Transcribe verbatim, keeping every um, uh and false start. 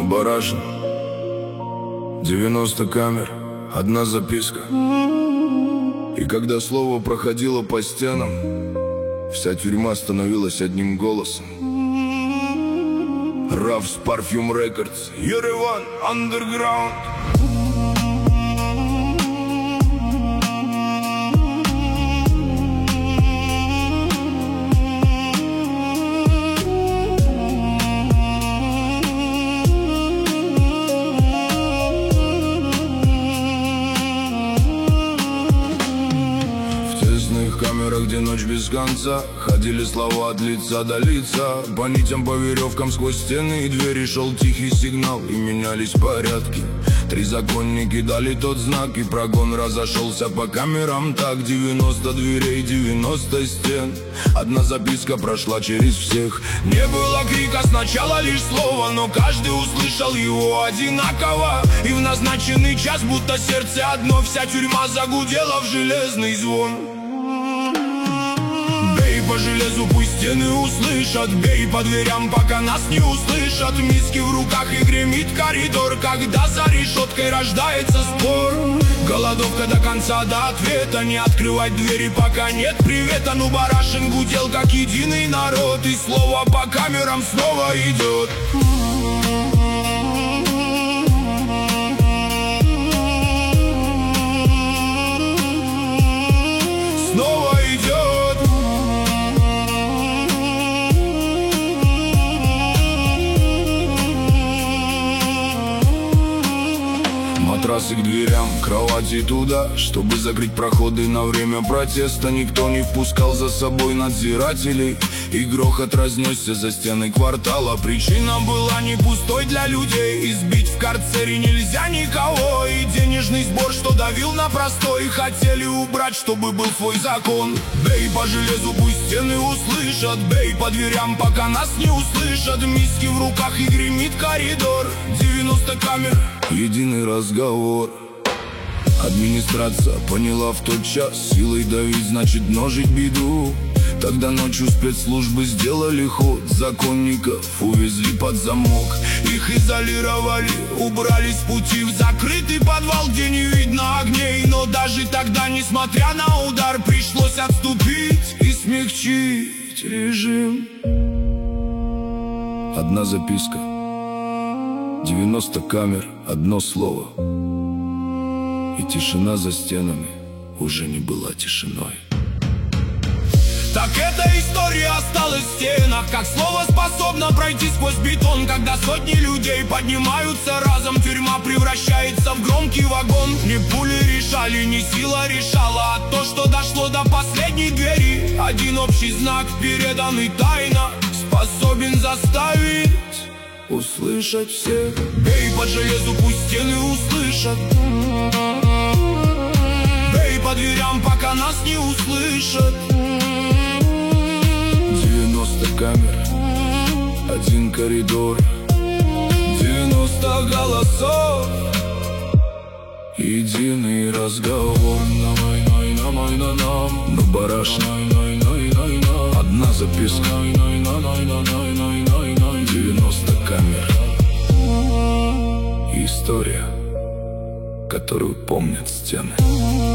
но барашек. Девяносто камер, одна записка. И когда слово проходило по стенам, вся тюрьма становилась одним голосом. Равс Parfum Records, Ереван Underground. Камера, где ночь без конца, ходили слова от лица до лица. По нитям, по веревкам, сквозь стены и двери шел тихий сигнал, и менялись порядки. Три законники дали тот знак, и прогон разошелся по камерам так. Девяносто дверей, девяносто стен, одна записка прошла через всех. Не было крика, сначала лишь слово, но каждый услышал его одинаково. И в назначенный час, будто сердце одно, вся тюрьма загудела в железный звон. По железу пусть стены услышат, бей по дверям, пока нас не услышат. Миски в руках и гремит коридор, когда за решеткой рождается спор. Голодовка до конца, до ответа, не открывать двери, пока нет привета. Ну барашек гудел, как единый народ, и слово по камерам снова идет. Снова идет. Матрасы к дверям, кровати туда, чтобы закрыть проходы на время протеста. Никто не впускал за собой надзирателей, и грохот разнесся за стены квартала. Причина была не пустой для людей, избить в карцере нельзя никого. И денежный сбор, что давил на простой, хотели убрать, чтобы был свой закон. Бей по железу, пусть стены услышат, бей по дверям, пока нас не услышат. Миски в руках и гремит коридор, девяносто камер, единый разговор. Администрация поняла в тот час, силой давить значит множить беду. Тогда ночью спецслужбы сделали ход, законников увезли под замок. Их изолировали, убрали с пути в закрытый подвал, где не видно огней. Но даже тогда, несмотря на удар, пришлось отступить и смягчить режим. Одна записка, девяносто камер, одно слово. И тишина за стенами уже не была тишиной. Так эта история осталась в стенах, как слово способно пройти сквозь бетон. Когда сотни людей поднимаются разом, тюрьма превращается в громкий вагон. Не пули решали, не сила решала, а то, что дошло до последней двери. Один общий знак, переданный тайно, способен заставить услышать всех. Бей по железу, пусть стены услышат, бей по дверям, пока нас не услышат. Девяносто камер, один коридор, девяносто голосов, единый разговор. На барашек, одна записка, девяносто камер. История, которую помнят стены.